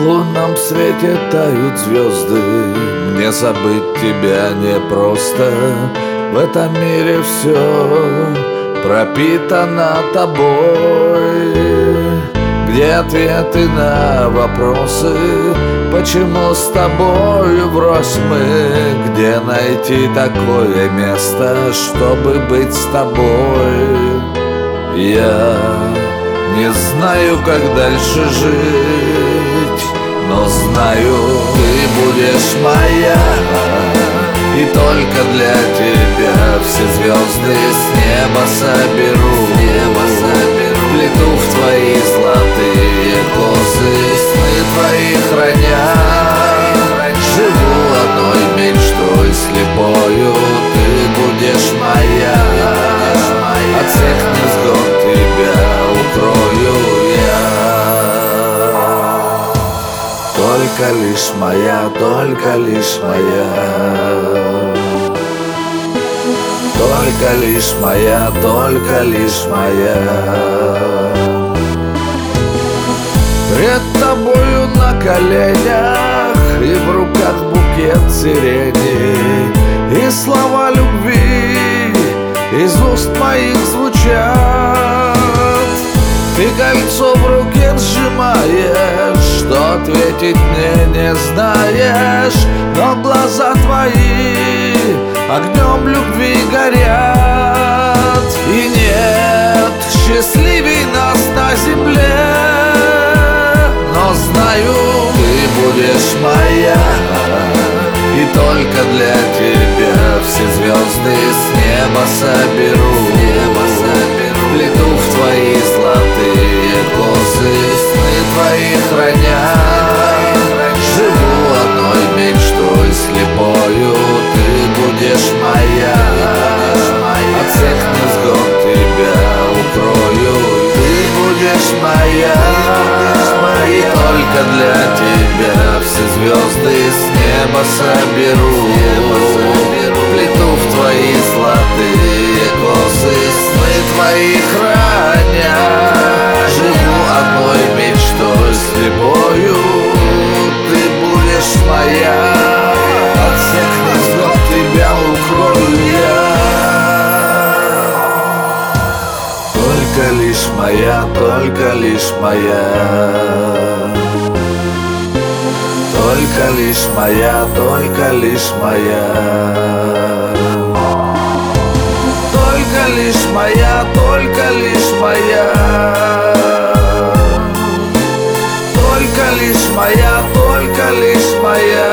лунном свете тают звезды. Мне забыть тебя непросто. В этом мире все пропитано тобой. Где ответы на вопросы? Почему с тобою врозь мы? Где найти такое место, чтобы быть с тобой? Я не знаю, как дальше жить, но знаю, ты будешь моя. И только для тебя все звезды с неба соберу. Плету в твои золотые косы, сны твои храня. Живу одной мечтой слепою, ты будешь моя. От всех невзгод тебя укрою я. Только лишь моя, только лишь моя. Только лишь моя, только лишь моя. Пред тобою на коленях и в руках букет сирени, и слова любви из уст моих звучат. Ты кольцо в руке сжимаешь, что ответить мне не знаешь, но глаза твои огнем любви горят. И нет счастливей нас на земле, но знаю, ты будешь моя. И только для тебя все звезды с неба соберу. Плету в твои золотые косы, сны твои храня. Живу одной мечтой слепою, ты будешь моя. От всех невзгод тебя укрою, ты будешь моя. И только для тебя все звезды с неба соберу. Плету в твои золотые косы, сны твои храня. Живу одной мечтой слепою, ты будешь моя. От всех невзгод тебя укрою я. Только лишь моя, только лишь моя. Только лишь моя, только лишь моя. Только лишь моя, только лишь моя. Только лишь моя, только лишь моя.